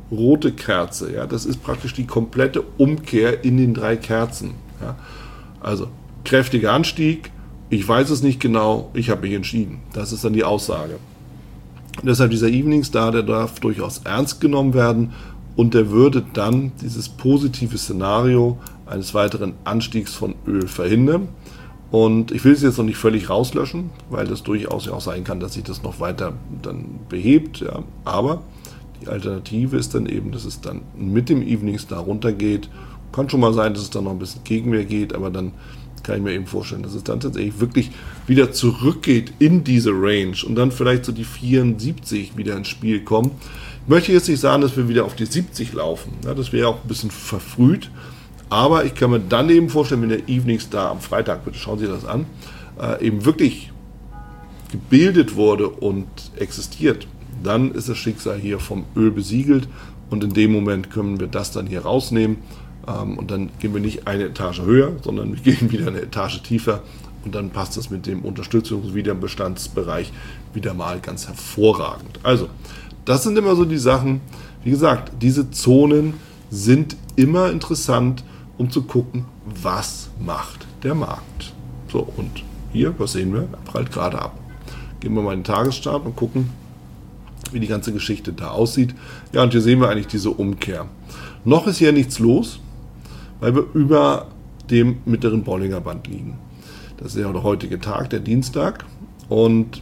rote Kerze. Ja, das ist praktisch die komplette Umkehr in den drei Kerzen. Ja, also kräftiger Anstieg, ich weiß es nicht genau, ich habe mich entschieden. Das ist dann die Aussage. Und deshalb dieser Evening Star, der darf durchaus ernst genommen werden und der würde dann dieses positive Szenario eines weiteren Anstiegs von Öl verhindern. Und ich will es jetzt noch nicht völlig rauslöschen, weil das durchaus ja auch sein kann, dass sich das noch weiter dann behebt. Ja. Aber die Alternative ist dann eben, dass es dann mit dem Evening Star runtergeht. Kann schon mal sein, dass es dann noch ein bisschen Gegenwehr geht, aber dann kann ich mir eben vorstellen, dass es dann tatsächlich wirklich wieder zurückgeht in diese Range und dann vielleicht so die vierundsiebzig wieder ins Spiel kommen. Ich möchte jetzt nicht sagen, dass wir wieder auf die siebzig laufen. Ja, das wäre auch ein bisschen verfrüht. Aber ich kann mir dann eben vorstellen, wenn der Evening Star am Freitag, bitte schauen Sie das an, äh, eben wirklich gebildet wurde und existiert, dann ist das Schicksal hier vom Öl besiegelt und in dem Moment können wir das dann hier rausnehmen ähm, und dann gehen wir nicht eine Etage höher, sondern wir gehen wieder eine Etage tiefer und dann passt das mit dem Unterstützungs- und Widerbestandsbereich wieder mal ganz hervorragend. Also, das sind immer so die Sachen, wie gesagt, diese Zonen sind immer interessant, um zu gucken, was macht der Markt. So, und hier, was sehen wir? Er prallt gerade ab. Gehen wir mal in den Tagesstart und gucken, wie die ganze Geschichte da aussieht. Ja, und hier sehen wir eigentlich diese Umkehr. Noch ist hier nichts los, weil wir über dem mittleren Bollinger Band liegen. Das ist ja der heutige Tag, der Dienstag. Und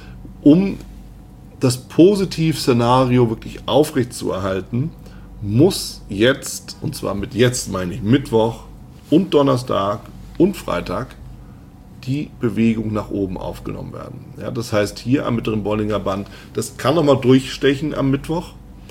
um das Positivszenario wirklich aufrechtzuerhalten, muss jetzt, und zwar mit jetzt meine ich Mittwoch und Donnerstag und Freitag, die Bewegung nach oben aufgenommen werden. Ja, das heißt, hier am mittleren Bollinger Band, das kann nochmal durchstechen am Mittwoch.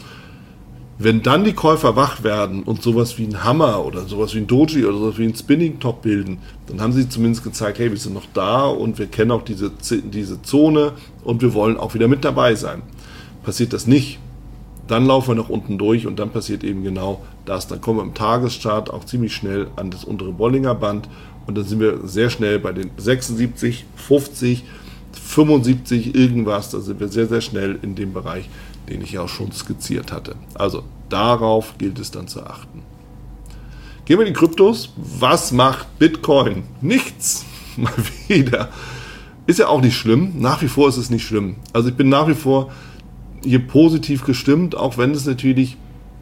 Wenn dann die Käufer wach werden und sowas wie ein Hammer oder sowas wie ein Doji oder sowas wie ein Spinning Top bilden, dann haben sie zumindest gezeigt, hey, wir sind noch da und wir kennen auch diese, diese Zone und wir wollen auch wieder mit dabei sein. Passiert das nicht, dann laufen wir nach unten durch und dann passiert eben genau das. Dann kommen wir im Tageschart auch ziemlich schnell an das untere Bollinger Band und dann sind wir sehr schnell bei den sechsundsiebzig, fünfzig, fünfundsiebzig, irgendwas. Da sind wir sehr, sehr schnell in dem Bereich, den ich ja auch schon skizziert hatte. Also darauf gilt es dann zu achten. Gehen wir in die Kryptos. Was macht Bitcoin? Nichts. Mal wieder. Ist ja auch nicht schlimm. Nach wie vor ist es nicht schlimm. Also ich bin nach wie vor hier positiv gestimmt, auch wenn es natürlich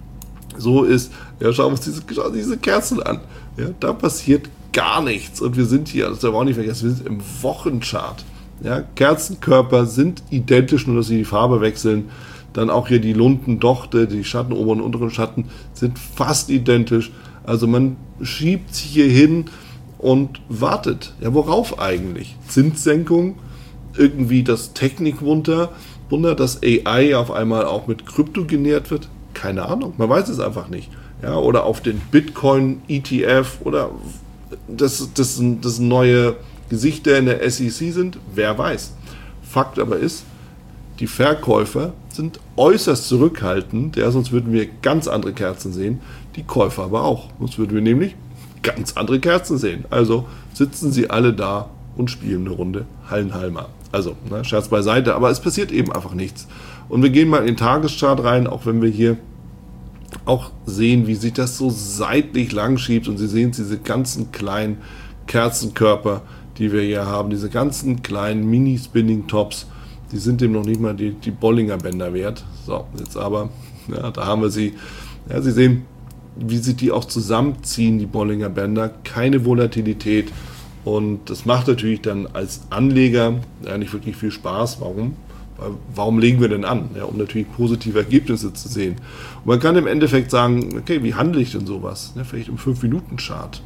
so ist, ja, schauen wir uns diese, schauen wir diese Kerzen an. Ja, da passiert gar nichts. Und wir sind hier, das darf man auch nicht vergessen, wir sind im Wochenchart. Ja, Kerzenkörper sind identisch, nur dass sie die Farbe wechseln. Dann auch hier die Lundendochte, die Schatten, oberen und unteren Schatten sind fast identisch. Also man schiebt sich hier hin und wartet. Ja, worauf eigentlich? Zinssenkung, irgendwie das Technikwunder, Wunder, dass A I auf einmal auch mit Krypto genährt wird? Keine Ahnung, man weiß es einfach nicht. Ja, oder auf den Bitcoin-E T F oder dass das, das neue Gesichter in der S E C sind? Wer weiß. Fakt aber ist, die Verkäufer sind äußerst zurückhaltend, ja, sonst würden wir ganz andere Kerzen sehen, die Käufer aber auch. Sonst würden wir nämlich ganz andere Kerzen sehen. Also sitzen sie alle da und spielen eine Runde Hallenhalmer. Also, ne, Scherz beiseite, aber es passiert eben einfach nichts. Und wir gehen mal in den Tageschart rein, auch wenn wir hier auch sehen, wie sich das so seitlich lang schiebt. Und Sie sehen diese ganzen kleinen Kerzenkörper, die wir hier haben, diese ganzen kleinen Mini-Spinning-Tops, die sind dem noch nicht mal die, die Bollinger Bänder wert. So, jetzt aber, ja, da haben wir sie. Ja, Sie sehen, wie sich die auch zusammenziehen, die Bollinger Bänder. Keine Volatilität. Und das macht natürlich dann als Anleger ja nicht wirklich viel Spaß. Warum? Weil, warum legen wir denn an? Ja, um natürlich positive Ergebnisse zu sehen. Und man kann im Endeffekt sagen, okay, wie handle ich denn sowas? Ja, vielleicht im fünf Minuten Chart.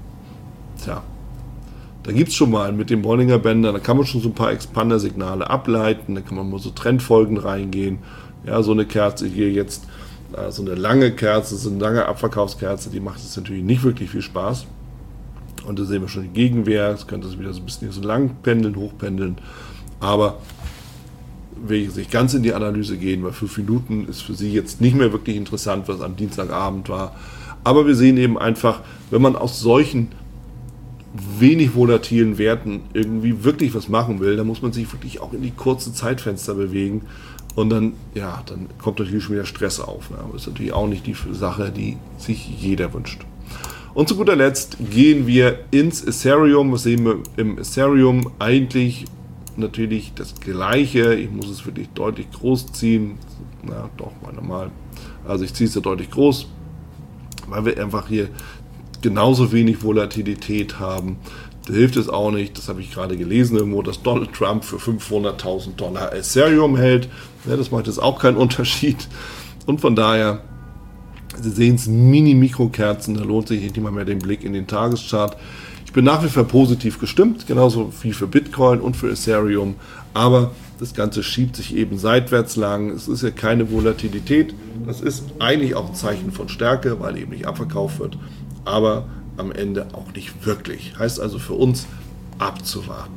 Tja, da gibt es schon mal mit den Bollinger Bändern, da kann man schon so ein paar Expander-Signale ableiten, da kann man mal so Trendfolgen reingehen. Ja, so eine Kerze hier jetzt, äh, so eine lange Kerze, so eine lange Abverkaufskerze, die macht jetzt natürlich nicht wirklich viel Spaß. Und da sehen wir schon die Gegenwehr, es könnte es wieder so ein bisschen so lang pendeln, hochpendeln. Aber will ich nicht ganz in die Analyse gehen, weil fünf Minuten ist für Sie jetzt nicht mehr wirklich interessant, was am Dienstagabend war. Aber wir sehen eben einfach, wenn man aus solchen wenig volatilen Werten irgendwie wirklich was machen will, dann muss man sich wirklich auch in die kurzen Zeitfenster bewegen. Und dann, ja, dann kommt natürlich schon wieder Stress auf. Ne? Aber das ist natürlich auch nicht die Sache, die sich jeder wünscht. Und zu guter Letzt gehen wir ins Ethereum. Was sehen wir im Ethereum? Eigentlich natürlich das Gleiche. Ich muss es wirklich deutlich groß ziehen. Na, doch, mal normal. Also ich ziehe es ja deutlich groß, weil wir einfach hier genauso wenig Volatilität haben. Da hilft es auch nicht, das habe ich gerade gelesen irgendwo, dass Donald Trump für fünfhunderttausend Dollar Ethereum hält. Ja, das macht jetzt auch keinen Unterschied. Und von daher, Sie sehen es, Mini-Mikrokerzen, da lohnt sich nicht mal mehr den Blick in den Tageschart. Ich bin nach wie vor positiv gestimmt, genauso wie für Bitcoin und für Ethereum, aber das Ganze schiebt sich eben seitwärts lang. Es ist ja keine Volatilität, das ist eigentlich auch ein Zeichen von Stärke, weil eben nicht abverkauft wird, aber am Ende auch nicht wirklich. Heißt also für uns abzuwarten.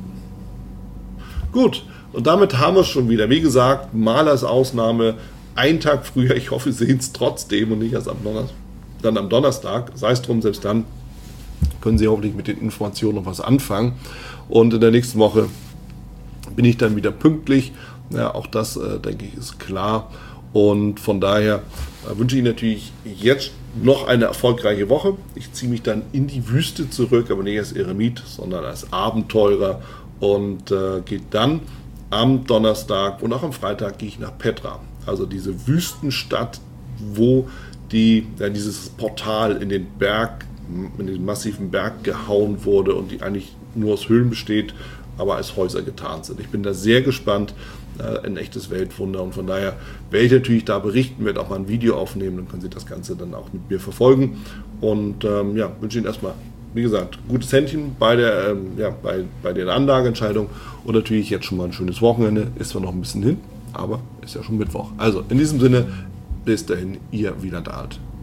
Gut, und damit haben wir es schon wieder. Wie gesagt, mal als Ausnahme, einen Tag früher. Ich hoffe, Sie sehen es trotzdem und nicht erst am Donnerstag, dann am Donnerstag. Sei es drum, selbst dann können Sie hoffentlich mit den Informationen noch was anfangen. Und in der nächsten Woche bin ich dann wieder pünktlich. Ja, auch das, äh, denke ich, ist klar. Und von daher äh, wünsche ich Ihnen natürlich jetzt noch eine erfolgreiche Woche. Ich ziehe mich dann in die Wüste zurück, aber nicht als Eremit, sondern als Abenteurer und äh, geht dann am Donnerstag und auch am Freitag gehe ich nach Petra. Also diese Wüstenstadt, wo die, ja, dieses Portal in den Berg, in den massiven Berg gehauen wurde und die eigentlich nur aus Höhlen besteht, aber als Häuser getarnt sind. Ich bin da sehr gespannt, äh, ein echtes Weltwunder, und von daher werde ich natürlich da berichten, werde auch mal ein Video aufnehmen, dann können Sie das Ganze dann auch mit mir verfolgen und ähm, ja, wünsche Ihnen erstmal, wie gesagt, gutes Händchen bei, der, ähm, ja, bei, bei der Anlageentscheidung und natürlich jetzt schon mal ein schönes Wochenende, ist zwar noch ein bisschen hin, aber ist ja schon Mittwoch. Also in diesem Sinne, bis dahin, Ihr Wieland Alt.